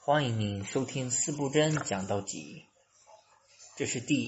欢迎您收听四部真讲道集，这是第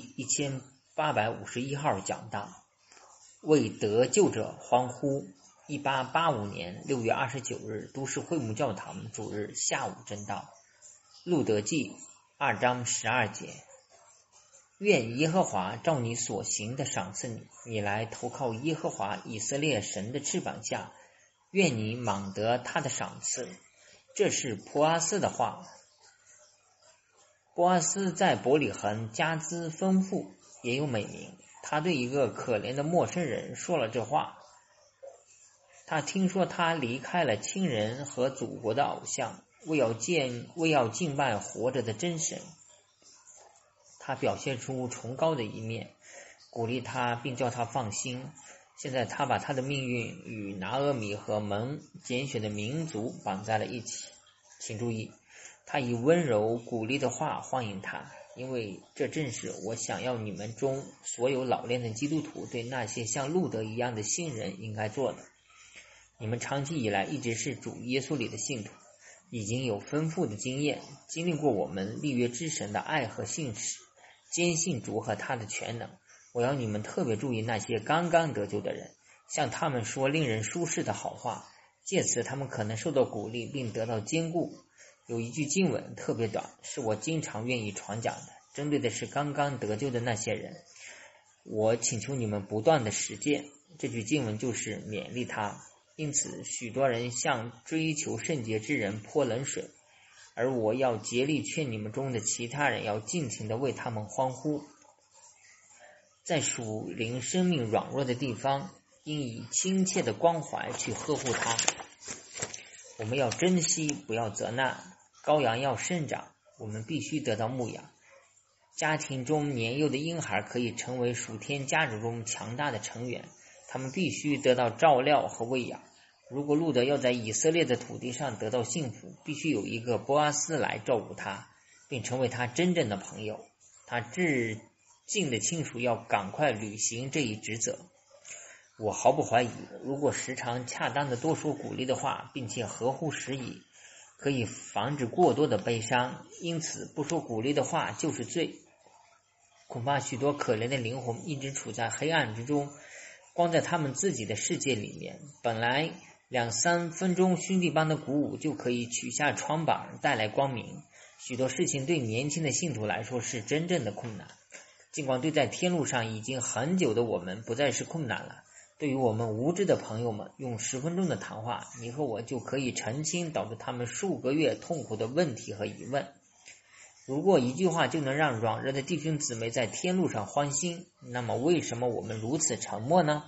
1851号讲道，为得救者欢呼。1885年6月29日，都市会幕教堂主日下午真道。路德记2章12节，愿耶和华照你所行的赏赐你，你来投靠耶和华以色列神的翅膀下，愿你莽得他的赏赐。这是波阿斯的话。波阿斯在伯利恒家资丰富，也有美名。他对一个可怜的陌生人说了这话。他听说他离开了亲人和祖国的偶像，为要敬拜活着的真神。他表现出崇高的一面，鼓励他并叫他放心。现在他把他的命运与拿俄米和蒙拣选的民族绑在了一起。请注意，他以温柔鼓励的话欢迎他，因为这正是我想要你们中所有老练的基督徒对那些像路德一样的新人应该做的。你们长期以来一直是主耶稣里的信徒，已经有丰富的经验，经历过我们立约之神的爱和信使，坚信主和他的全能。我要你们特别注意那些刚刚得救的人，向他们说令人舒适的好话，借此他们可能受到鼓励并得到坚固。有一句经文特别短，是我经常愿意传讲的，针对的是刚刚得救的那些人。我请求你们不断的实践，这句经文就是勉励他。因此许多人向追求圣洁之人泼冷水，而我要竭力劝你们中的其他人要尽情的为他们欢呼。在属灵生命软弱的地方，应以亲切的关怀去呵护他。我们要珍惜，不要责难。羔羊要生长，我们必须得到牧养。家庭中年幼的婴孩可以成为属天家族中强大的成员，他们必须得到照料和喂养。如果路德要在以色列的土地上得到幸福，必须有一个波阿斯来照顾他，并成为他真正的朋友。他至近的亲属要赶快履行这一职责。我毫不怀疑，如果时常恰当的多说鼓励的话，并且合乎时宜，可以防止过多的悲伤。因此不说鼓励的话就是罪。恐怕许多可怜的灵魂一直处在黑暗之中，光在他们自己的世界里面。本来2-3分钟兄弟般的鼓舞就可以取下窗板带来光明。许多事情对年轻的信徒来说是真正的困难，尽管对在天路上已经很久的我们不再是困难了。对于我们无知的朋友们，用10分钟的谈话，你和我就可以澄清导致他们数个月痛苦的问题和疑问。如果一句话就能让软弱的弟兄姊妹在天路上欢心，那么为什么我们如此沉默呢？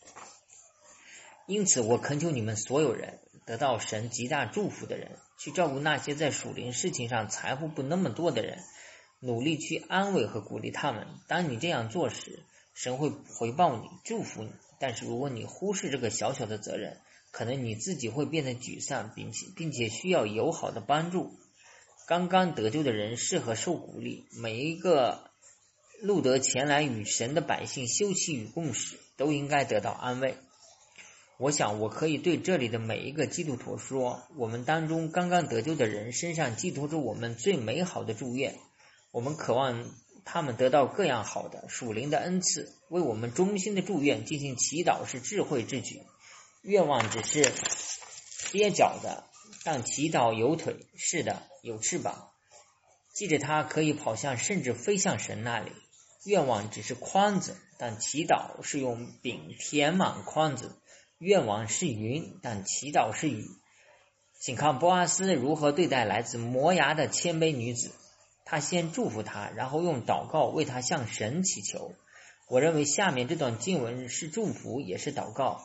因此我恳求你们所有人，得到神极大祝福的人，去照顾那些在属灵事情上财富不那么多的人，努力去安慰和鼓励他们。当你这样做时，神会回报你，祝福你。但是如果你忽视这个小小的责任，可能你自己会变得沮丧，并且需要友好的帮助。刚刚得救的人适合受鼓励，每一个路德前来与神的百姓休戚与共时，都应该得到安慰。我想我可以对这里的每一个基督徒说，我们当中刚刚得救的人身上寄托着我们最美好的祝愿。我们渴望他们得到各样好的属灵的恩赐，为我们衷心的祝愿进行祈祷是智慧之举。愿望只是蹩脚的，但祈祷有腿，是的，有翅膀。记着它可以跑向甚至飞向神那里。愿望只是筐子，但祈祷是用饼填满筐子。愿望是云，但祈祷是雨。请看波阿斯如何对待来自摩押的谦卑女子。他先祝福他，然后用祷告为他向神祈求。我认为下面这段经文是祝福也是祷告。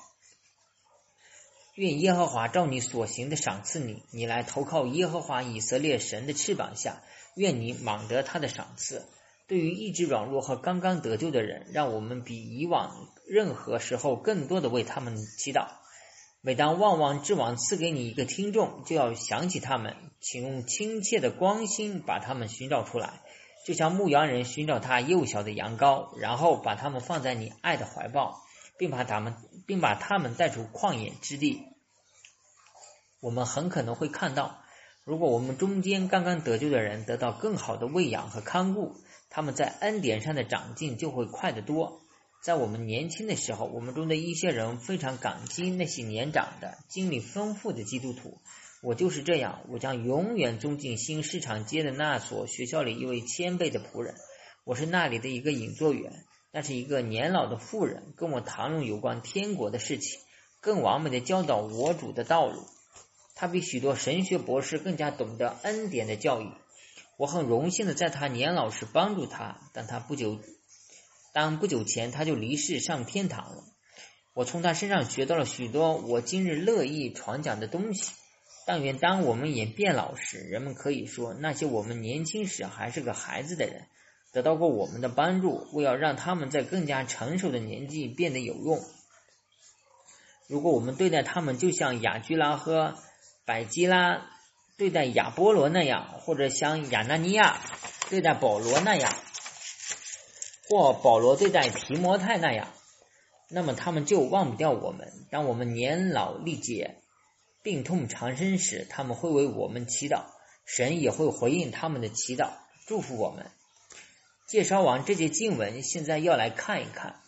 愿耶和华照你所行的赏赐你，你来投靠耶和华以色列神的翅膀下，愿你莽得他的赏赐。对于意志软弱和刚刚得救的人，让我们比以往任何时候更多的为他们祈祷。每当万王之王赐给你一个听众，就要想起他们，请用亲切的光心把他们寻找出来，就像牧羊人寻找他幼小的羊羔，然后把他们放在你爱的怀抱，并把他们带出旷野之地。我们很可能会看到如果我们中间刚刚得救的人得到更好的喂养和看顾，他们在恩典上的长进就会快得多。在我们年轻的时候，我们中的一些人非常感激那些年长的、经历丰富的基督徒。我就是这样，我将永远尊敬新市场街的那所学校里一位谦卑的仆人。我是那里的一个引座员，那是一个年老的妇人，跟我谈论有关天国的事情，更完美的教导我主的道路。他比许多神学博士更加懂得恩典的教育。我很荣幸的在他年老时帮助他，但不久前他就离世上天堂了。我从他身上学到了许多我今日乐意传讲的东西。但愿当我们也变老时，人们可以说那些我们年轻时还是个孩子的人得到过我们的帮助，为要让他们在更加成熟的年纪变得有用。如果我们对待他们就像雅居拉和百基拉对待亚波罗那样，或者像亚拿尼亚对待保罗那样，或保罗对待提摩太那样，那么他们就忘不掉我们。当我们年老力竭、病痛缠身时，他们会为我们祈祷，神也会回应他们的祈祷，祝福我们。介绍完这节经文，现在要来看一看，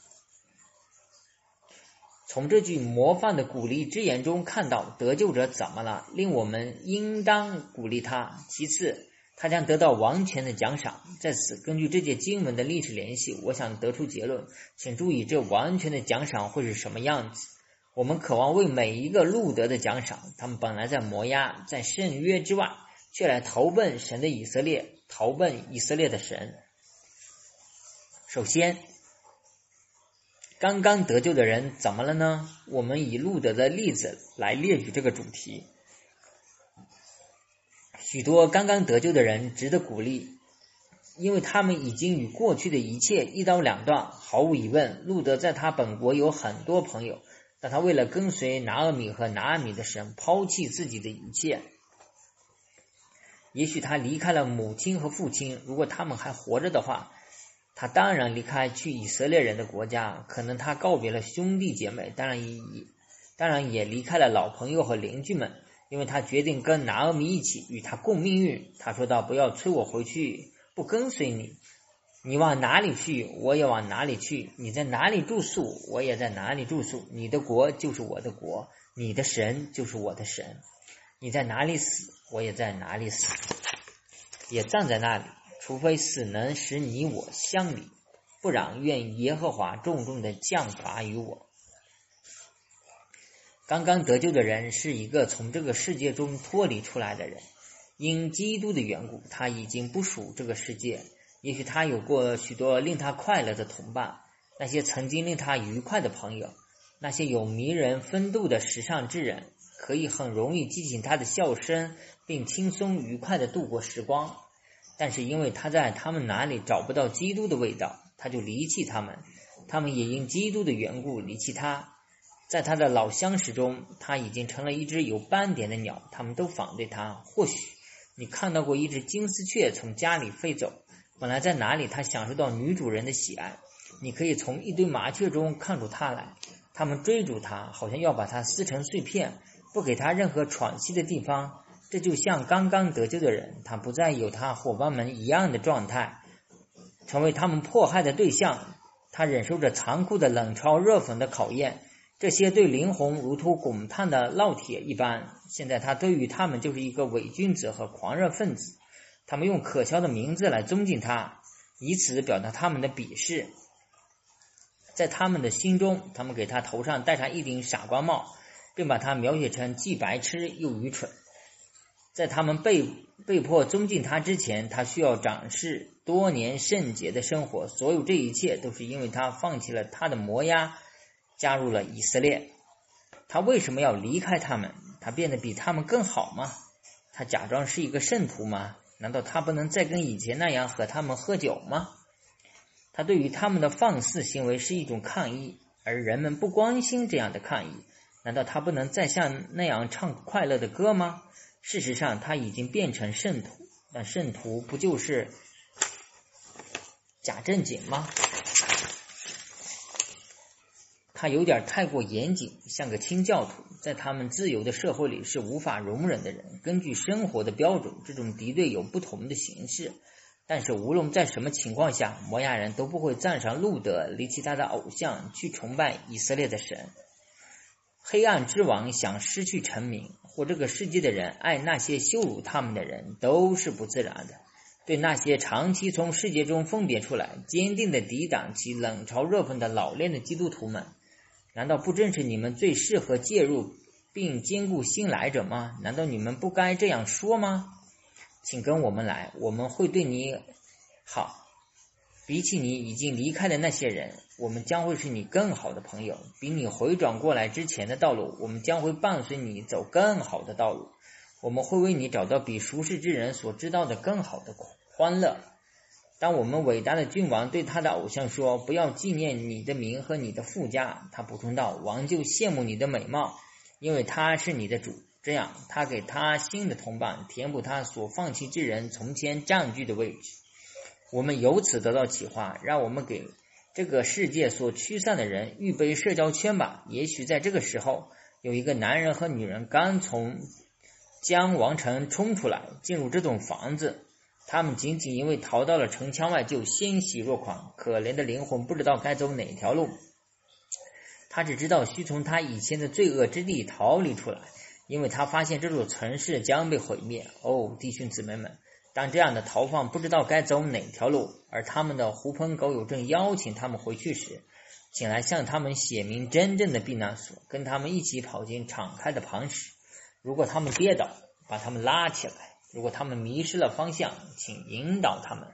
从这句模范的鼓励之言中看到得救者怎么了，令我们应当鼓励他。其次，他将得到完全的奖赏。在此，根据这节经文的历史联系，我想得出结论，请注意这完全的奖赏会是什么样子。我们渴望为每一个路德的奖赏，他们本来在摩押，在圣约之外，却来投奔神的以色列，投奔以色列的神。首先，刚刚得救的人怎么了呢？我们以路德的例子来列举这个主题。许多刚刚得救的人值得鼓励，因为他们已经与过去的一切一刀两断。毫无疑问，路德在他本国有很多朋友，但他为了跟随拿俄米和拿俄米的神，抛弃自己的一切。也许他离开了母亲和父亲，如果他们还活着的话，他当然离开去以色列人的国家。可能他告别了兄弟姐妹，当然也离开了老朋友和邻居们，因为他决定跟拿俄米一起与他共命运。他说道，不要催我回去，不跟随你，你往哪里去，我也往哪里去；你在哪里住宿，我也在哪里住宿。你的国就是我的国，你的神就是我的神。你在哪里死，我也在哪里死，也站在那里，除非死能使你我相离，不然愿耶和华重重的降罚于我。刚刚得救的人是一个从这个世界中脱离出来的人，因基督的缘故，他已经不属这个世界。也许他有过许多令他快乐的同伴，那些曾经令他愉快的朋友，那些有迷人风度的时尚之人，可以很容易激起他的笑声，并轻松愉快地度过时光。但是因为他在他们那里找不到基督的味道，他就离弃他们，他们也因基督的缘故离弃他。在他的老相识中，他已经成了一只有斑点的鸟，他们都反对他。或许你看到过一只金丝雀从家里飞走，本来在哪里他享受到女主人的喜爱，你可以从一堆麻雀中看出他来，他们追逐他，好像要把他撕成碎片，不给他任何喘息的地方。这就像刚刚得救的人，他不再有他伙伴们一样的状态，成为他们迫害的对象。他忍受着残酷的冷嘲热讽的考验，这些对灵魂如同滚烫的烙铁一般。现在他对于他们就是一个伪君子和狂热分子，他们用可笑的名字来尊敬他，以此表达他们的鄙视。在他们的心中，他们给他头上戴上一顶傻瓜帽，并把他描写成既白痴又愚蠢。在他们被迫尊敬他之前，他需要展示多年圣洁的生活。所有这一切都是因为他放弃了他的摩押，加入了以色列。他为什么要离开他们？他变得比他们更好吗？他假装是一个圣徒吗？难道他不能再跟以前那样和他们喝酒吗？他对于他们的放肆行为是一种抗议，而人们不关心这样的抗议。难道他不能再像那样唱快乐的歌吗？事实上他已经变成圣徒，但圣徒不就是假正经吗？ 他有点太过严谨，像个清教徒，在他们自由的社会里是无法容忍的人。根据生活的标准，这种敌对有不同的形式，但是无论在什么情况下，摩押人都不会赞赏路德，离弃他的偶像，去崇拜以色列的神。黑暗之王想失去臣民，或这个世界的人爱那些羞辱他们的人，都是不自然的。对那些长期从世界中分别出来，坚定地抵挡其冷嘲热讽的老练的基督徒们，难道不正是你们最适合介入并兼顾新来者吗？难道你们不该这样说吗？请跟我们来，我们会对你好。比起你已经离开的那些人，我们将会是你更好的朋友。比你回转过来之前的道路，我们将会伴随你走更好的道路。我们会为你找到比俗世之人所知道的更好的欢乐。当我们伟大的君王对他的偶像说，不要纪念你的名和你的富家，他补充道，王就羡慕你的美貌，因为他是你的主。这样他给他新的同伴，填补他所放弃之人从前占据的位置。我们由此得到启发，让我们给这个世界所驱散的人预备社交圈吧。也许在这个时候，有一个男人和女人刚从江王城冲出来，进入这栋房子，他们仅仅因为逃到了城墙外就欣喜若狂。可怜的灵魂不知道该走哪条路，他只知道需从他以前的罪恶之地逃离出来，因为他发现这座城市将被毁灭。哦，弟兄姊妹们，当这样的逃犯不知道该走哪条路，而他们的狐朋狗友正邀请他们回去时，请来向他们写明真正的避难所，跟他们一起跑进敞开的磐石。如果他们跌倒，把他们拉起来；如果他们迷失了方向，请引导他们。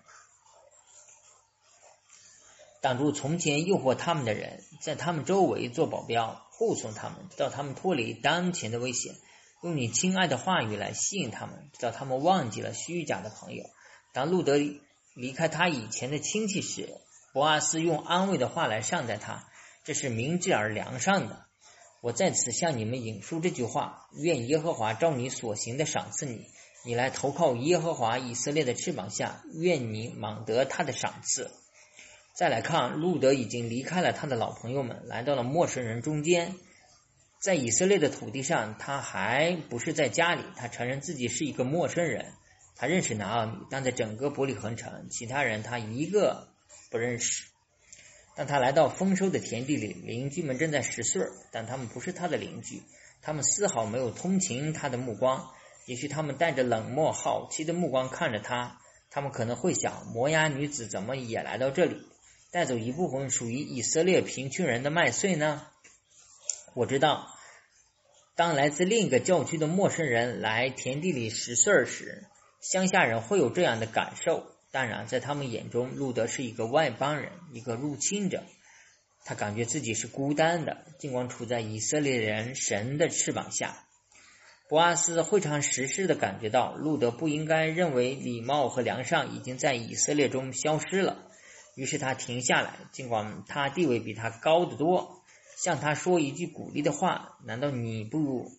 挡住从前诱惑他们的人，在他们周围做保镖，护送他们，直到他们脱离当前的危险。用你亲爱的话语来吸引他们，直到他们忘记了虚假的朋友。当路德离开他以前的亲戚时，波阿斯用安慰的话来善待他，这是明智而良善的。我在此向你们引述这句话，愿耶和华照你所行的赏赐你，你来投靠耶和华以色列的翅膀下，愿你满得他的赏赐。再来看，路德已经离开了他的老朋友们，来到了陌生人中间。在以色列的土地上，他还不是在家里，他承认自己是一个陌生人。他认识拿俄米，但在整个伯利恒城，其他人他一个不认识。当他来到丰收的田地里，邻居们正在拾穗，但他们不是他的邻居，他们丝毫没有同情他的目光，也许他们带着冷漠好奇的目光看着他。他们可能会想，摩押女子怎么也来到这里，带走一部分属于以色列贫穷人的麦穗呢？我知道，当来自另一个教区的陌生人来田地里拾穗时，乡下人会有这样的感受。当然，在他们眼中，路德是一个外邦人，一个入侵者。他感觉自己是孤单的，尽管处在以色列人神的翅膀下。波阿斯非常实施地感觉到，路德不应该认为礼貌和良善已经在以色列中消失了。于是他停下来，尽管他地位比他高得多，向他说一句鼓励的话，难道你不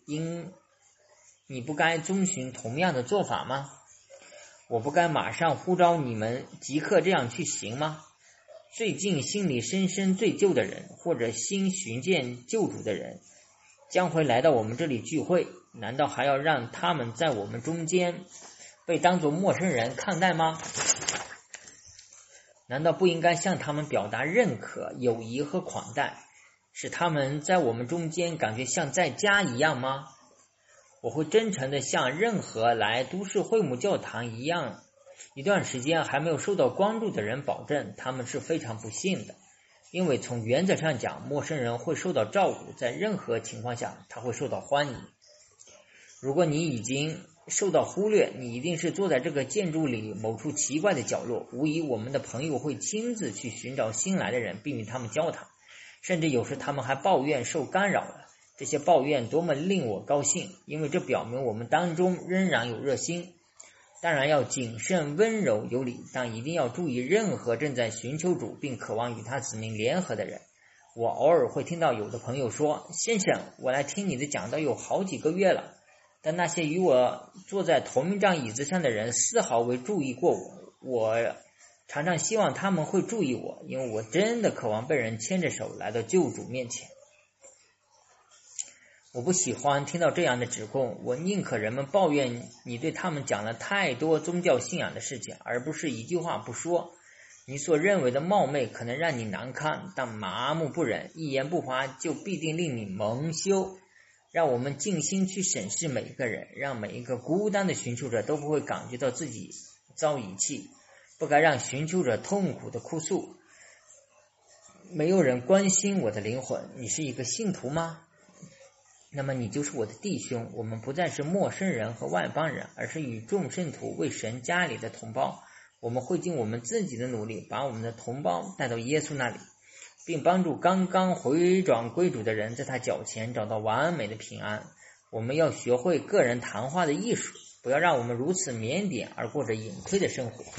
该遵循同样的做法吗？我不该马上呼召你们即刻这样去行吗？最近心里深深罪疚的人，或者新寻见救主的人，将会来到我们这里聚会，难道还要让他们在我们中间被当作陌生人看待吗？难道不应该向他们表达认可、友谊和款待，使他们在我们中间感觉像在家一样吗？我会真诚地像任何来都市会幕教堂一样一段时间还没有受到关注的人保证，他们是非常不幸的。因为从原则上讲，陌生人会受到照顾，在任何情况下他会受到欢迎。如果你已经受到忽略，你一定是坐在这个建筑里某处奇怪的角落。无疑我们的朋友会亲自去寻找新来的人，并与他们交谈，甚至有时他们还抱怨受干扰了。这些抱怨多么令我高兴，因为这表明我们当中仍然有热心。当然要谨慎温柔有礼，但一定要注意任何正在寻求主并渴望与他子民联合的人。我偶尔会听到有的朋友说，先生，我来听你的讲道有好几个月了，但那些与我坐在同一张椅子上的人丝毫未注意过我。我常常希望他们会注意我，因为我真的渴望被人牵着手来到救主面前。 我不喜欢听到这样的指控，我宁可人们抱怨你对他们讲了太多宗教信仰的事情，而不是一句话不说。你所认为的冒昧可能让你难堪，但麻木不仁、一言不发就必定令你蒙羞。让我们静心去审视每一个人，让每一个孤单的寻求者都不会感觉到自己遭遗弃，不该让寻求者痛苦的哭诉。没有人关心我的灵魂，你是一个信徒吗？那么你就是我的弟兄，我们不再是陌生人和外邦人，而是与众圣徒为神家里的同胞。我们会尽我们自己的努力，把我们的同胞带到耶稣那里，并帮助刚刚回转归主的人在他脚前找到完美的平安。我们要学会个人谈话的艺术，不要让我们如此腼腆而过着隐退的生活，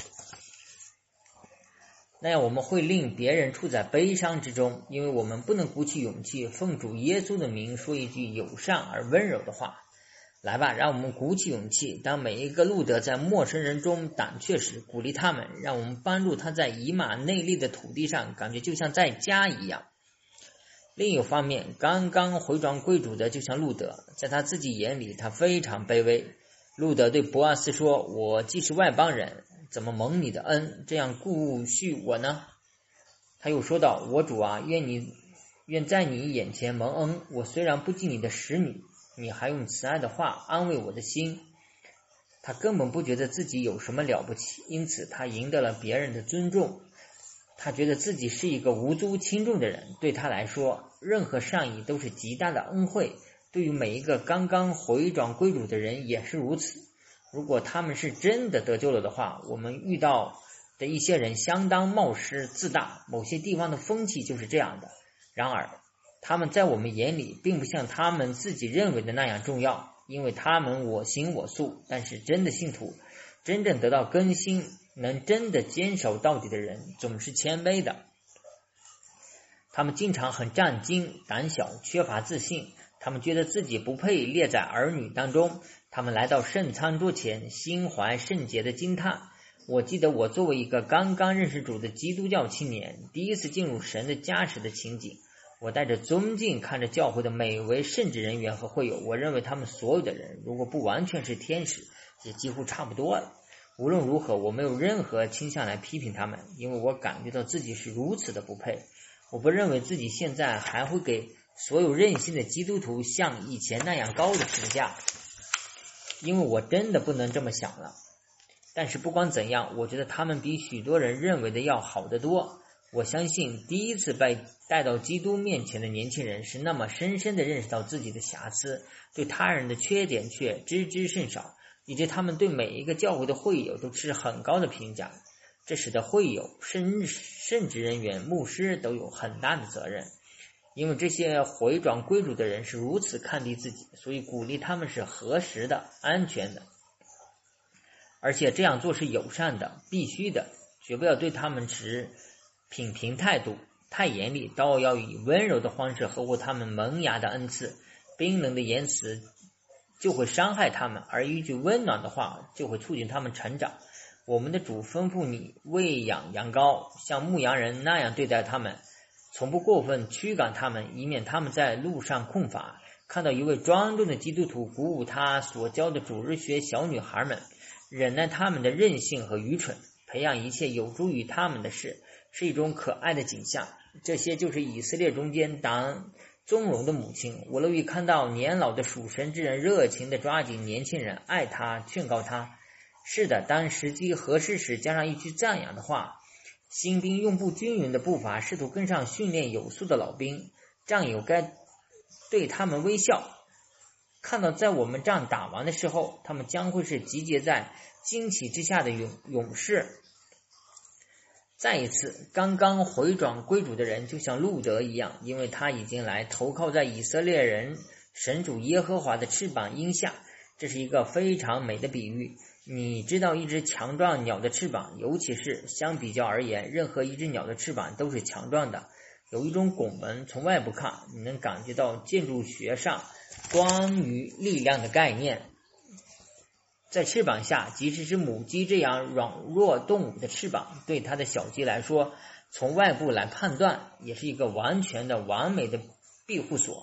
那样我们会令别人处在悲伤之中，因为我们不能鼓起勇气奉主耶稣的名说一句友善而温柔的话。来吧，让我们鼓起勇气，当每一个路德在陌生人中胆怯时，鼓励他们，让我们帮助他在以马内利的土地上感觉就像在家一样。另一方面，刚刚回转归主的就像路德，在他自己眼里他非常卑微。路德对波阿斯说，我既是外邦人，怎么蒙你的恩，这样顾恤我呢？他又说道，我主啊，愿在你眼前蒙恩，我虽然不记你的使女，你还用慈爱的话安慰我的心。他根本不觉得自己有什么了不起，因此他赢得了别人的尊重。他觉得自己是一个无足轻重的人，对他来说，任何善意都是极大的恩惠，对于每一个刚刚回转归主的人也是如此。如果他们是真的得救了的话，我们遇到的一些人相当冒失自大，某些地方的风气就是这样的。然而他们在我们眼里并不像他们自己认为的那样重要，因为他们我行我素。但是真的信徒，真正得到更新，能真的坚守到底的人总是谦卑的。他们经常很战惊、胆小、缺乏自信，他们觉得自己不配列在儿女当中。他们来到圣餐桌前，心怀圣洁的惊叹。我记得我作为一个刚刚认识主的基督教青年，第一次进入神的家时的情景，我带着尊敬看着教会的每位圣职人员和会友，我认为他们所有的人，如果不完全是天使，也几乎差不多了。无论如何，我没有任何倾向来批评他们，因为我感觉到自己是如此的不配。我不认为自己现在还会给所有任性的基督徒像以前那样高的评价，因为我真的不能这么想了。但是不管怎样，我觉得他们比许多人认为的要好得多。我相信第一次被带到基督面前的年轻人是那么深深地认识到自己的瑕疵，对他人的缺点却知之甚少，以致他们对每一个教会的会友都持很高的评价。这使得会友、圣职人员、牧师都有很大的责任，因为这些回转归主的人是如此看低自己，所以鼓励他们是合适的、安全的，而且这样做是友善的、必须的，绝不要对他们持品评态度，太严厉，倒要以温柔的方式呵护他们萌芽的恩赐。冰冷的言辞就会伤害他们，而一句温暖的话就会促进他们成长。我们的主吩咐你喂养羊羔，像牧羊人那样对待他们，从不过分驱赶他们，以免他们在路上困乏。看到一位庄重的基督徒鼓舞他所教的主日学小女孩们，忍耐他们的任性和愚蠢，培养一切有助于他们的事，是一种可爱的景象。这些就是以色列中间当纵容的母亲。我乐于看到年老的属神之人热情地抓紧年轻人，爱他，劝告他。是的，当时机合适时，加上一句赞扬的话。新兵用不均匀的步伐，试图跟上训练有素的老兵，战友该对他们微笑。看到在我们仗打完的时候，他们将会是集结在旌旗之下的勇士。再一次，刚刚回转归主的人就像路德一样，因为他已经来投靠在以色列人神主耶和华的翅膀荫下。这是一个非常美的比喻。你知道一只强壮鸟的翅膀，尤其是相比较而言，任何一只鸟的翅膀都是强壮的。有一种拱门，从外部看，你能感觉到建筑学上关于力量的概念。在翅膀下，即使是母鸡这样软弱动物的翅膀，对它的小鸡来说，从外部来判断，也是一个完全的完美的庇护所。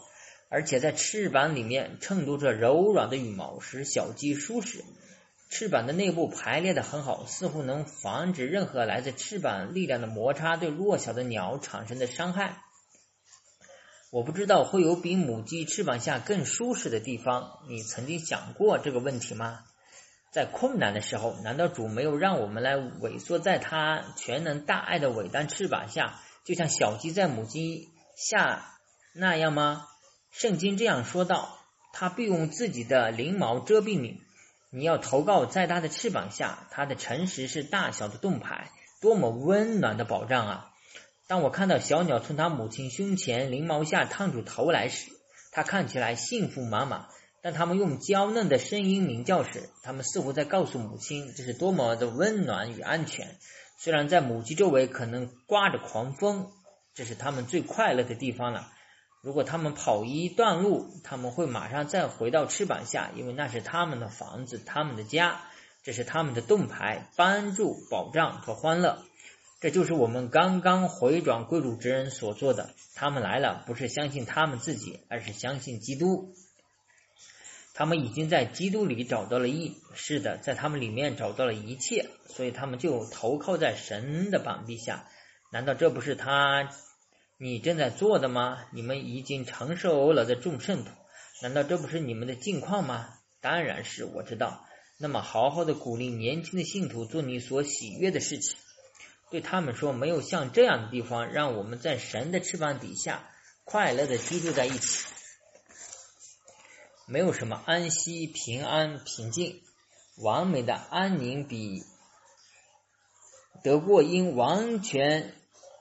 而且在翅膀里面衬托着柔软的羽毛，使小鸡舒适。翅膀的内部排列得很好，似乎能防止任何来自翅膀力量的摩擦对弱小的鸟产生的伤害。我不知道会有比母鸡翅膀下更舒适的地方，你曾经想过这个问题吗？在困难的时候，难道主没有让我们来萎缩在他全能大爱的伟大翅膀下，就像小鸡在母鸡下那样吗？圣经这样说道，他必用自己的翎毛遮蔽你，你要投靠在他的翅膀下，他的诚实是大小的盾牌，多么温暖的保障啊！当我看到小鸟从它母亲胸前翎毛下探出头来时，它看起来幸福满满。当它们用娇嫩的声音鸣叫时，它们似乎在告诉母亲这是多么的温暖与安全。虽然在母鸡周围可能刮着狂风，这是它们最快乐的地方了。如果它们跑一段路，它们会马上再回到翅膀下，因为那是它们的房子，它们的家，这是它们的盾牌，帮助、保障和欢乐。这就是我们刚刚回转归主之人所做的。他们来了，不是相信他们自己，而是相信基督。他们已经在基督里找到了义，是的，在他们里面找到了一切，所以他们就投靠在神的膀臂下。难道这不是你正在做的吗？你们已经承受了的众圣徒，难道这不是你们的境况吗？当然是，我知道。那么好好的鼓励年轻的信徒做你所喜悦的事情，对他们说，没有像这样的地方让我们在神的翅膀底下快乐的居住在一起。没有什么安息、平安、平静，完美的安宁比得过因完全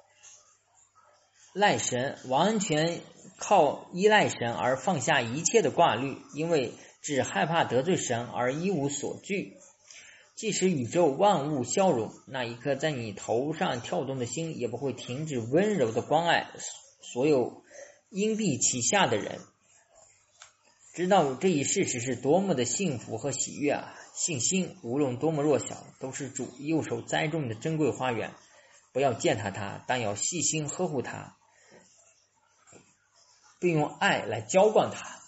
靠依赖神而放下一切的挂虑，因为只害怕得罪神而一无所惧。即使宇宙万物消融，那一颗在你头上跳动的心也不会停止温柔的关爱所有荫蔽其下的人。知道这一事实是多么的幸福和喜悦啊！信心无论多么弱小，都是主右手栽种的珍贵花园。不要践踏它，但要细心呵护它，并用爱来浇灌它。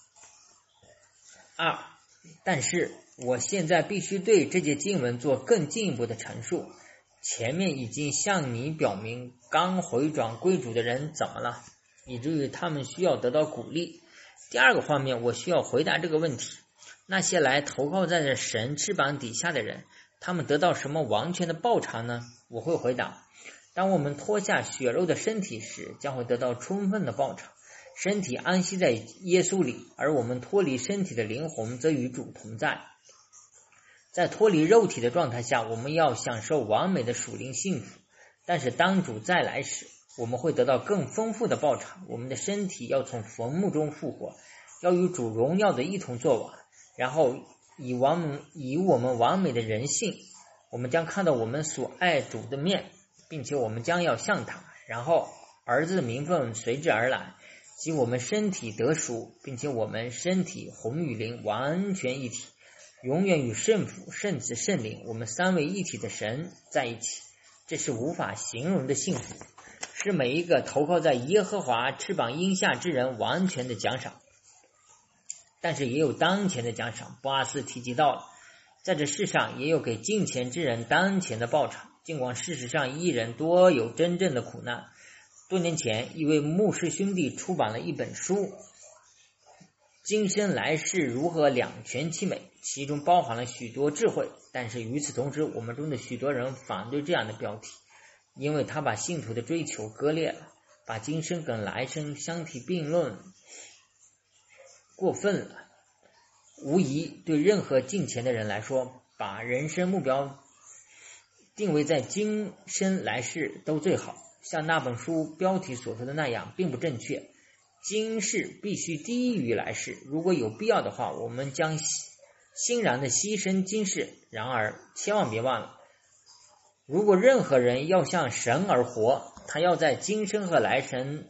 但是我现在必须对这节经文做更进一步的陈述。前面已经向你表明刚回转归主的人怎么了，以至于他们需要得到鼓励。第二个方面，我需要回答这个问题：那些来投靠在神翅膀底下的人，他们得到什么完全的报偿呢？我会回答：当我们脱下血肉的身体时，将会得到充分的报偿。身体安息在耶稣里，而我们脱离身体的灵魂则与主同在。在脱离肉体的状态下，我们要享受完美的属灵幸福，但是当主再来时，我们会得到更丰富的报偿。我们的身体要从坟墓中复活，要与主荣耀的一同作王，然后以我们完美的人性，我们将看到我们所爱主的面，并且我们将要向他，然后儿子的名分随之而来，即我们身体得赎，并且我们身体魂与灵完全一体，永远与圣父、圣子、圣灵，我们三位一体的神在一起。这是无法形容的幸福，是每一个投靠在耶和华翅膀荫下之人完全的奖赏。但是也有当前的奖赏，波阿斯提及到了，在这世上也有给敬虔之人当前的报偿，尽管事实上一人多有真正的苦难。多年前，一位牧师兄弟出版了一本书，今生来世如何两全其美，其中包含了许多智慧。但是与此同时，我们中的许多人反对这样的标题，因为他把信徒的追求割裂了，把今生跟来生相提并论，过分了。无疑对任何敬虔的人来说，把人生目标定位在今生来世都最好，像那本书标题所说的那样并不正确。今世必须低于来世，如果有必要的话，我们将欣然的牺牲今世。然而千万别忘了，如果任何人要向神而活，他要在今生和来生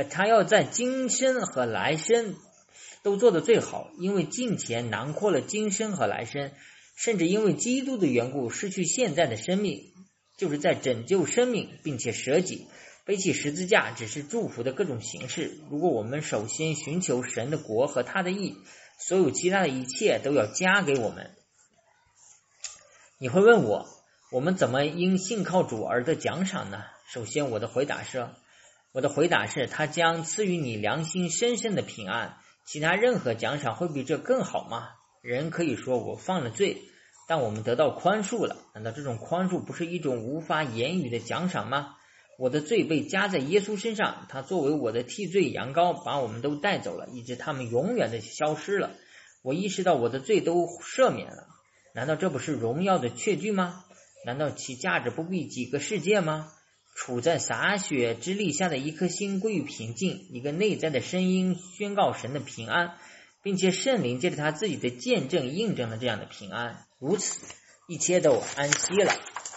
都做得最好，因为敬虔囊括了今生和来生，甚至因为基督的缘故失去现在的生命，就是在拯救生命并且舍己， 背起十字架只是祝福的各种形式。如果我们首先寻求神的国和他的义，所有其他的一切都要加给我们。你会问我们怎么因信靠主而得奖赏呢？首先我的回答是他将赐予你良心深深的平安，其他任何奖赏会比这更好吗？人可以说我犯了罪，但我们得到宽恕了，难道这种宽恕不是一种无法言语的奖赏吗？我的罪被加在耶稣身上，他作为我的替罪羊羔把我们都带走了，以致他们永远的消失了。我意识到我的罪都赦免了，难道这不是荣耀的确据吗？难道其价值不比几个世界吗？处在洒雪之力下的一颗心归于平静，一个内在的声音宣告神的平安，并且圣灵借着他自己的见证印证了这样的平安，如此一切都安息了。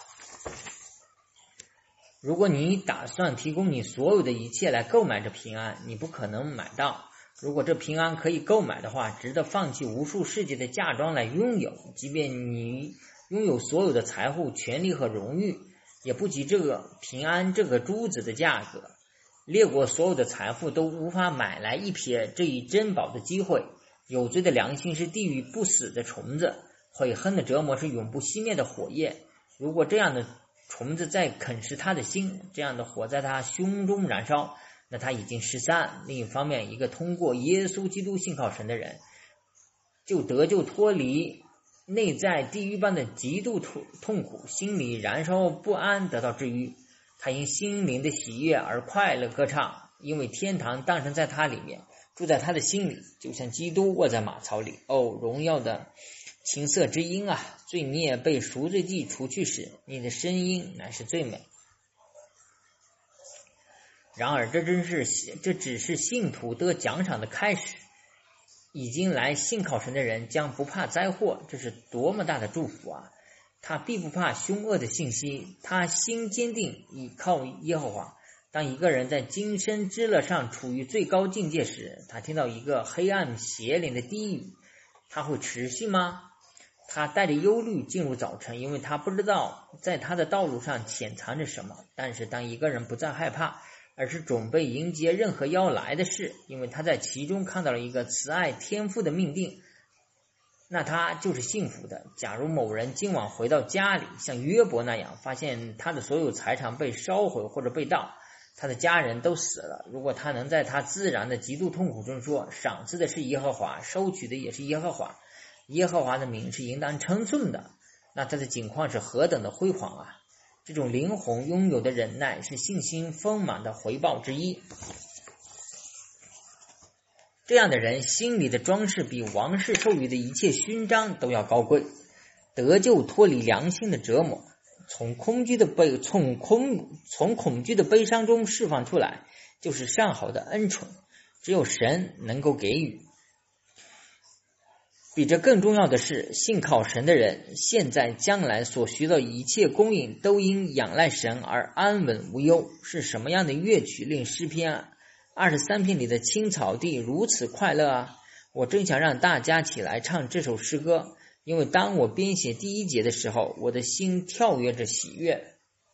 如果你打算提供你所有的一切来购买这平安，你不可能买到。如果这平安可以购买的话，值得放弃无数世界的嫁妆来拥有，即便你拥有所有的财富、权利和荣誉，也不及这个平安这个珠子的价格。列国所有的财富都无法买来一瞥这一珍宝的机会。有罪的良心是地狱不死的虫子，悔恨的折磨是永不熄灭的火焰。如果这样的虫子在啃食他的心，这样的火在他胸中燃烧，那他已经失散。另一方面，一个通过耶稣基督信靠神的人，就脱离内在地狱般的极度痛苦，心里燃烧不安，得到治愈。他因心灵的喜悦而快乐歌唱，因为天堂诞生在他里面，住在他的心里，就像基督卧在马槽里。哦，荣耀的琴瑟之音啊，罪孽被赎罪祭除去时，你的声音乃是最美。然而这只是信徒得奖赏的开始。已经来信靠神的人将不怕灾祸，这是多么大的祝福啊！他必不怕凶恶的信息，他心坚定倚靠耶和华。当一个人在今生之乐上处于最高境界时，他听到一个黑暗邪灵的低语，他会持续吗？他带着忧虑进入早晨，因为他不知道在他的道路上潜藏着什么。但是当一个人不再害怕，而是准备迎接任何要来的事，因为他在其中看到了一个慈爱天父的命定，那他就是幸福的。假如某人今晚回到家里，像约伯那样，发现他的所有财产被烧毁或者被盗，他的家人都死了，如果他能在他自然的极度痛苦中说，赏赐的是耶和华，收取的也是耶和华，耶和华的名是应当称颂的，那他的境况是何等的辉煌啊！这种灵魂拥有的忍耐是信心丰满的回报之一。这样的人心里的装饰比王室授予的一切勋章都要高贵，得救脱离良心的折磨，从恐惧的悲伤中释放出来，就是上好的恩宠，只有神能够给予。比这更重要的是，信靠神的人现在将来所需的一切供应都因仰赖神而安稳无忧。是什么样的乐曲令诗篇23篇里的青草地如此快乐啊！我真想让大家起来唱这首诗歌，因为当我编写第1节的时候，我的心跳跃着喜悦。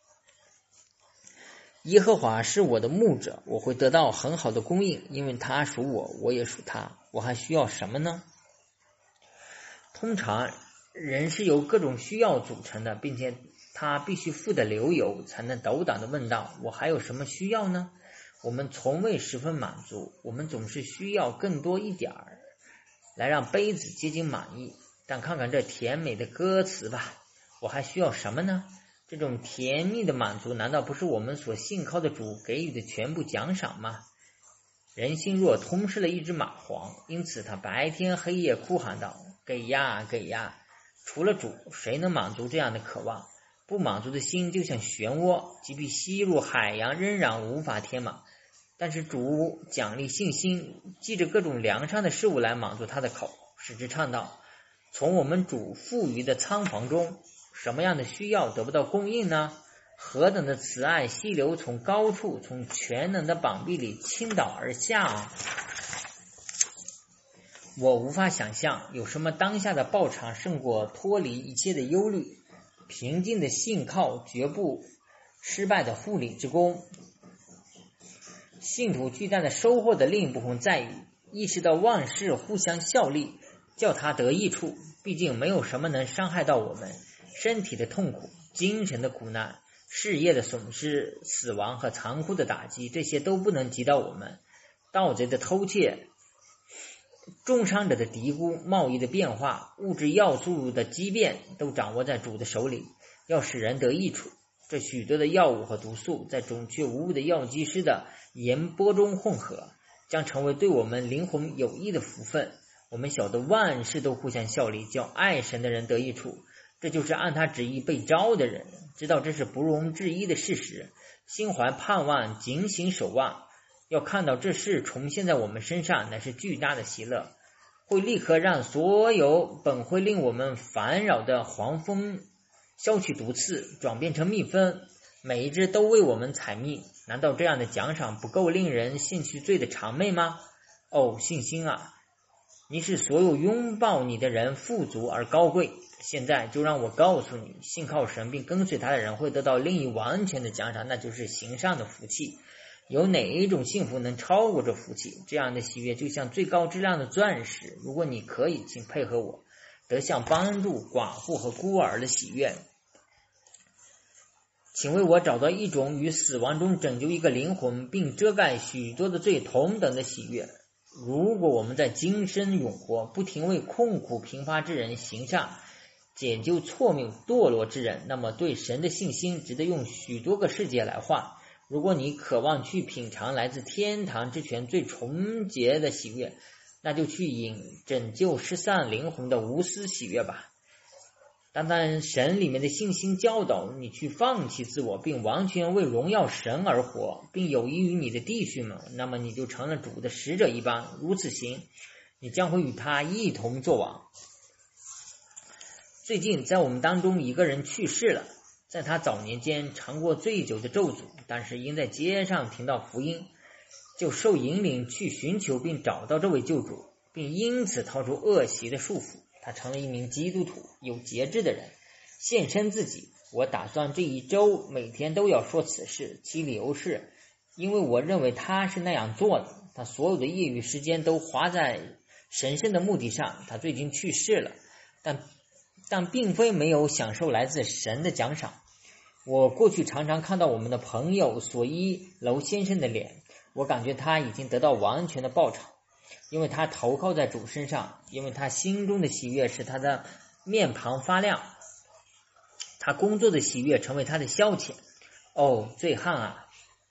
耶和华是我的牧者，我会得到很好的供应，因为他属我，我也属他，我还需要什么呢？通常人是由各种需要组成的，并且他必须富得流油，才能斗胆地问道，我还有什么需要呢？我们从未十分满足，我们总是需要更多一点儿，来让杯子接近满意。但看看这甜美的歌词吧，我还需要什么呢？这种甜蜜的满足难道不是我们所信靠的主给予的全部奖赏吗？人心若吞噬了一只蚂蟥，因此他白天黑夜哭喊道，给呀给呀！除了主，谁能满足这样的渴望？不满足的心就像漩涡，即便吸入海洋仍然无法填满。但是主奖励信心，记着各种良善的事物来满足他的口，使之唱道，从我们主富余的仓房中，什么样的需要得不到供应呢？何等的慈爱溪流从高处，从全能的膀臂里倾倒而下啊！我无法想象有什么当下的报偿胜过脱离一切的忧虑，平静的信靠绝不失败的护理之功。 信徒巨大的收获的另一部分在于意识到万事互相效力，叫他得益处。毕竟没有什么能伤害到我们，身体的痛苦、精神的苦难、事业的损失、死亡和残酷的打击，这些都不能击倒我们。盗贼的偷窃、重伤者的嘀咕、贸易的变化、物质要素的畸变，都掌握在主的手里，要使人得益处。这许多的药物和毒素在准确无误的药剂师的盐波中混合，将成为对我们灵魂有益的福分。我们晓得万事都互相效力，叫爱神的人得益处，这就是按他旨意被召的人。知道这是不容置疑的事实，心怀盼望，警醒守望，要看到这事重现在我们身上，乃是巨大的喜乐，会立刻让所有本会令我们烦扰的黄蜂消去毒刺，转变成蜜蜂，每一只都为我们采蜜。难道这样的奖赏不够令人兴趣醉的谄媚吗？哦，信心啊，你使所有拥抱你的人富足而高贵。现在就让我告诉你，信靠神并跟随他的人会得到另一完全的奖赏，那就是行上的福气。有哪一种幸福能超过这福气？这样的喜悦就像最高质量的钻石。如果你可以，请配合我，得向帮助寡妇和孤儿的喜悦。请为我找到一种与死亡中拯救一个灵魂并遮盖许多的罪同等的喜悦。如果我们在今生永活，不停为困苦贫乏之人行善，解救错谬堕落之人，那么对神的信心值得用许多个世界来换。如果你渴望去品尝来自天堂之泉最纯洁的喜悦，那就去饮拯救失散灵魂的无私喜悦吧。当神里面的信心教导你去放弃自我，并完全为荣耀神而活，并有益于你的弟兄们，那么你就成了主的使者一般。如此行，你将会与他一同作王。最近在我们当中一个人去世了，在他早年间尝过醉酒的咒诅，但是因在街上听到福音，就受引领去寻求并找到这位救主，并因此逃出恶习的束缚。他成了一名基督徒，有节制的人，献身自己。我打算这一周每天都要说此事，其理由是因为我认为他是那样做的。他所有的业余时间都花在神圣的目的上。他最近去世了，但并非没有享受来自神的奖赏。我过去常常看到我们的朋友索伊楼先生的脸，我感觉他已经得到完全的报偿，因为他投靠在主身上，因为他心中的喜悦使他的面庞发亮，他工作的喜悦成为他的消遣。哦，醉汉啊，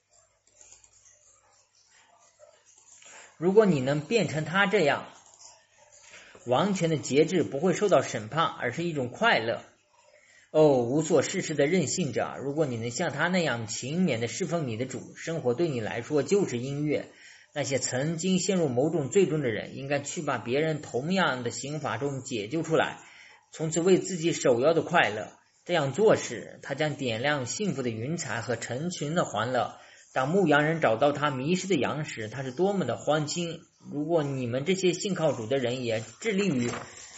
如果你能变成他这样，完全的节制不会受到审判，而是一种快乐。哦，无所事事的任性者，如果你能像他那样勤勉的侍奉你的主，生活对你来说就是音乐。那些曾经陷入某种罪中的人，应该去把别人同样的刑罚中解救出来，从此为自己首要的快乐。这样做时，他将点亮幸福的云彩和成群的欢乐。当牧羊人找到他迷失的羊时，他是多么的欢欣。如果你们这些信靠主的人也致力于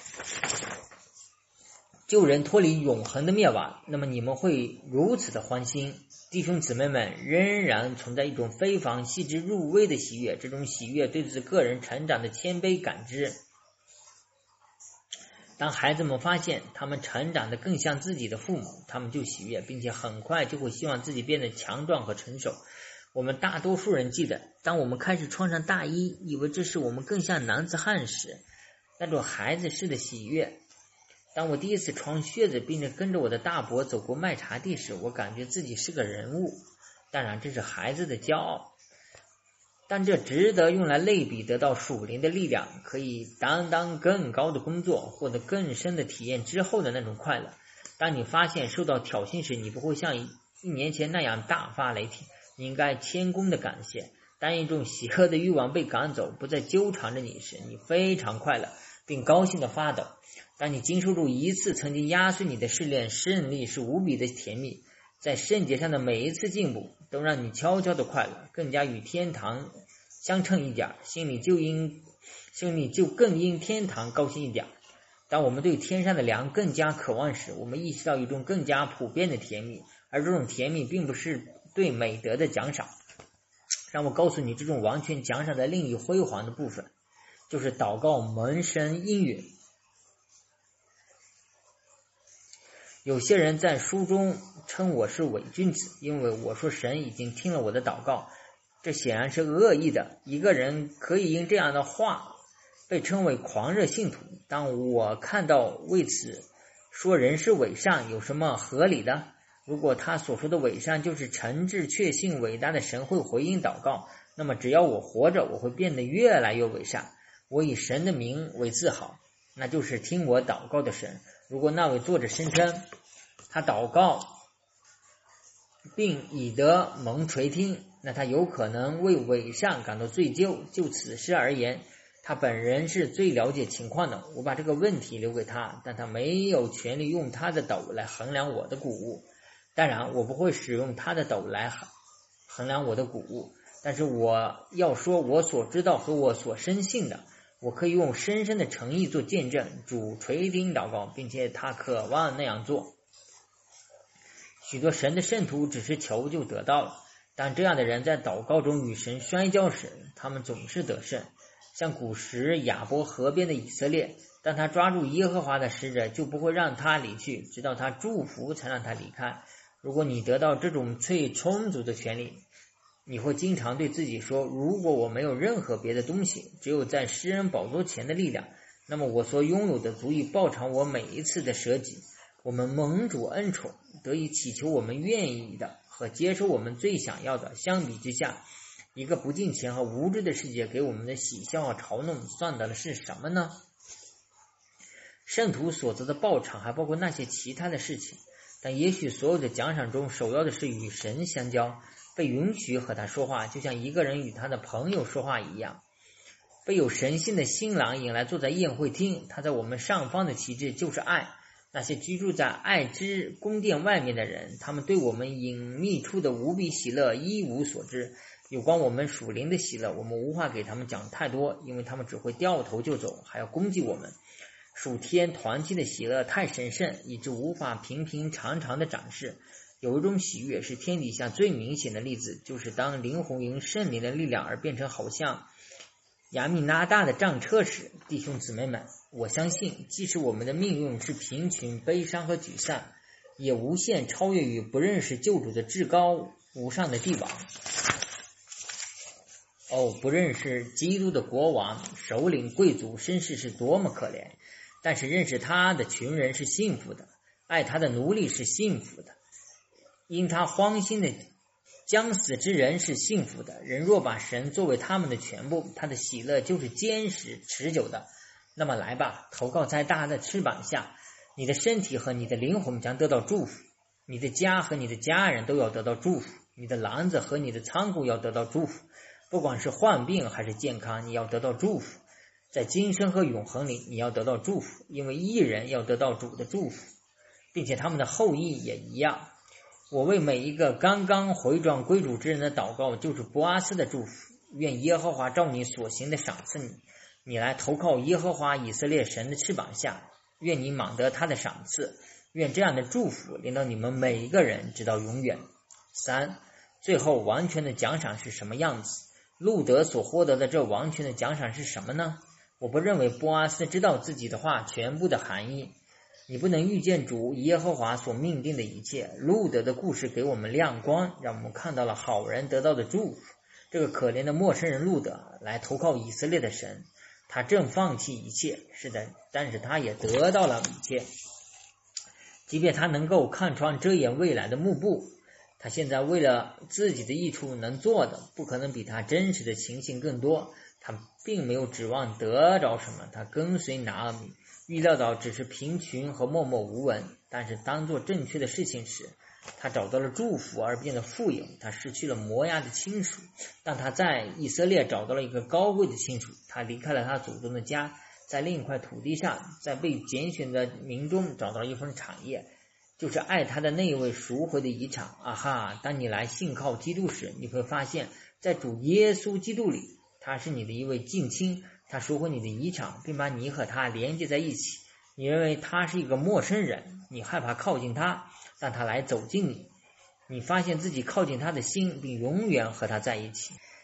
救人脱离永恒的灭亡，那么你们会如此的欢欣。弟兄姊妹们，仍然存在一种非常细致入微的喜悦，这种喜悦对自个人成长的谦卑感知。当孩子们发现他们成长得更像自己的父母，他们就喜悦，并且很快就会希望自己变得强壮和成熟。我们大多数人记得，当我们开始穿上大衣，以为这是我们更像男子汉时，那种孩子式的喜悦。当我第一次穿靴子并且跟着我的大伯走过麦茶地时，我感觉自己是个人物。当然这是孩子的骄傲，但这值得用来类比得到属灵的力量，可以担当更高的工作，获得更深的体验之后的那种快乐。当你发现受到挑衅时，你不会像一年前那样大发雷霆，你应该谦恭的感谢。当一种邪恶的欲望被赶走，不再纠缠着你时，你非常快乐并高兴的发抖。当你经受住一次曾经压碎你的试炼，胜利是无比的甜蜜。在圣洁上的每一次进步都让你悄悄的快乐，更加与天堂相称一点，心里就更因天堂高兴一点。当我们对天上的粮更加渴望时，我们意识到一种更加普遍的甜蜜，而这种甜蜜并不是对美德的奖赏， 让我告诉你这种完全奖赏的另一辉煌的部分，就是祷告蒙神应允。有些人在书中称我是伪君子，因为我说神已经听了我的祷告，这显然是恶意的。一个人可以因这样的话被称为狂热信徒，当我看到为此说人是伪善，有什么合理的？如果他所说的伪善就是诚挚确信伟大的神会回应祷告，那么只要我活着，我会变得越来越伪善。我以神的名为自豪，那就是听我祷告的神。如果那位作者声称他祷告并以得蒙垂听，那他有可能为伪善感到罪疚。就此事而言，他本人是最了解情况的。我把这个问题留给他，但他没有权利用他的斗来衡量我的谷物。当然，我不会使用他的斗来衡量我的谷物，但是我要说我所知道和我所深信的，我可以用深深的诚意做见证。主垂听祷告，并且他渴望那样做。许多神的圣徒只是求就得到了，当这样的人在祷告中与神摔跤时，他们总是得胜。像古时亚伯河边的以色列，当他抓住耶和华的使者，就不会让他离去，直到他祝福才让他离开。如果你得到这种最充足的权利，你会经常对自己说，如果我没有任何别的东西，只有在施恩宝座前的力量，那么我所拥有的足以报偿我每一次的舍己。我们蒙主恩宠，得以祈求我们愿意的和接受我们最想要的，相比之下，一个不敬虔和无知的世界给我们的喜笑和嘲弄算得了是什么呢？圣徒所得的报偿还包括那些其他的事情，但也许所有的奖赏中首要的是与神相交，被允许和他说话，就像一个人与他的朋友说话一样。被有神性的新郎引来坐在宴会厅，他在我们上方的旗帜就是爱。那些居住在爱之宫殿外面的人，他们对我们隐秘处的无比喜乐一无所知。有关我们属灵的喜乐，我们无法给他们讲太多，因为他们只会掉头就走，还要攻击我们。属天团契的喜乐太神圣，以致无法平平常常的展示。有一种喜悦是天底下最明显的例子，就是当灵魂因圣灵的力量而变成好像亚米拿大的战车时。弟兄姊妹们，我相信即使我们的命运是贫穷、悲伤和沮丧，也无限超越于不认识救主的至高无上的帝王。不认识基督的国王、首领、贵族、绅士是多么可怜，但是认识他的群人是幸福的，爱他的奴隶是幸福的，因他荒心的将死之人是幸福的。人若把神作为他们的全部，他的喜乐就是坚实持久的。那么来吧，投靠在大的翅膀下，你的身体和你的灵魂将得到祝福，你的家和你的家人都要得到祝福，你的篮子和你的仓库要得到祝福，不管是患病还是健康，你要得到祝福。在今生和永恒里，你要得到祝福，因为义人要得到主的祝福，并且他们的后裔也一样。我为每一个刚刚回转归主之人的祷告，就是波阿斯的祝福。愿耶和华照你所行的赏赐你，你来投靠耶和华以色列神的翅膀下，愿你满得他的赏赐，愿这样的祝福临到你们每一个人直到永远。3. 最后完全的奖赏是什么样子？路德所获得的这完全的奖赏是什么呢？我不认为波阿斯知道自己的话全部的含义。你不能预见主耶和华所命定的一切。路德的故事给我们亮光，让我们看到了好人得到的祝福。这个可怜的陌生人路德来投靠以色列的神，他正放弃一切，是的，但是他也得到了一切。即便他能够看穿遮掩未来的幕布，他现在为了自己的益处能做的不可能比他真实的情形更多。他并没有指望得着什么，他跟随拿俄米，预料到只是贫穷和默默无闻，但是当做正确的事情时，他找到了祝福而变得富有。他失去了摩押的亲属，但他在以色列找到了一个高贵的亲属。他离开了他祖宗的家，在另一块土地上，在被拣选的民中找到了一份产业，就是爱他的那一位赎回的遗产。当你来信靠基督时，你会发现在主耶稣基督里，他是你的一位近亲，他赎回你的遗产，并把你和他连接在一起。你认为他是一个陌生人，你害怕靠近他，但他来走近你，你发现自己靠近他的心，并永远和他在一起。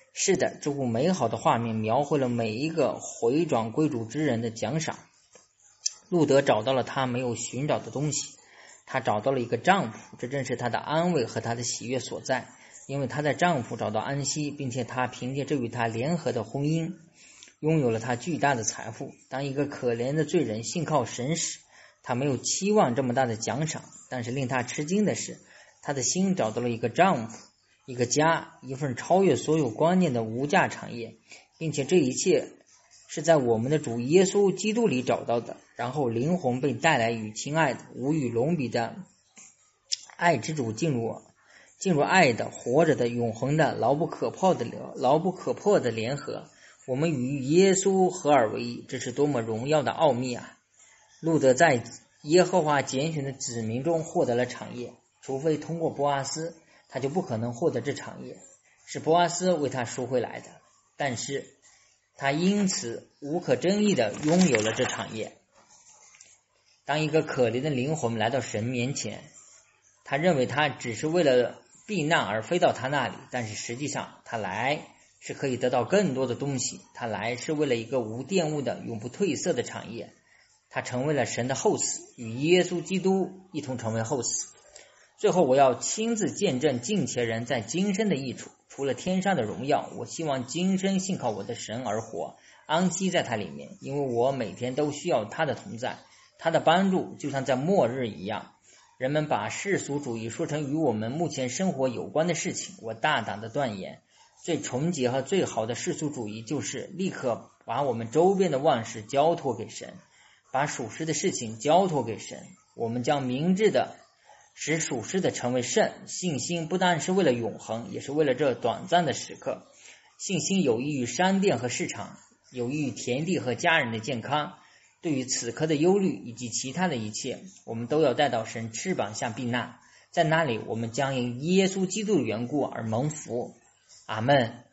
是的，这幅美好的画面描绘了每一个回转归主之人的奖赏。路德找到了他没有寻找的东西，他找到了一个丈夫，这正是他的安慰和他的喜悦所在，因为他在丈夫找到安息，并且他凭借这与他联合的婚姻拥有了他巨大的财富。当一个可怜的罪人信靠神时，他没有期望这么大的奖赏，但是令他吃惊的是，他的心找到了一个丈夫，一个家，一份超越所有观念的无价产业，并且这一切是在我们的主耶稣基督里找到的。然后灵魂被带来与亲爱的无与伦比的爱之主进入爱的活着的永恒的牢不可破的联合，我们与耶稣合而为一，这是多么荣耀的奥秘啊！路德在耶和华拣选的子民中获得了产业，除非通过波阿斯，他就不可能获得这产业，是波阿斯为他赎回来的，但是他因此无可争议地拥有了这产业。当一个可怜的灵魂来到神面前，他认为他只是为了避难而飞到他那里，但是实际上他来是可以得到更多的东西，他来是为了一个无玷污的永不褪色的产业。他成为了神的后嗣，与耶稣基督一同成为后嗣。最后我要亲自见证敬虔人在今生的益处，除了天上的荣耀，我希望今生信靠我的神而活，安息在他里面，因为我每天都需要他的同在，他的帮助就像在末日一样。人们把世俗主义说成与我们目前生活有关的事情，我大胆的断言，最纯洁和最好的世俗主义就是立刻把我们周边的万事交托给神，把属实的事情交托给神，我们将明智的使属实的成为圣。信心不但是为了永恒，也是为了这短暂的时刻。信心有益于商店和市场，有益于田地和家人的健康。对于此刻的忧虑以及其他的一切，我们都要带到神翅膀下避难，在那里我们将因耶稣基督的缘故而蒙福。阿们。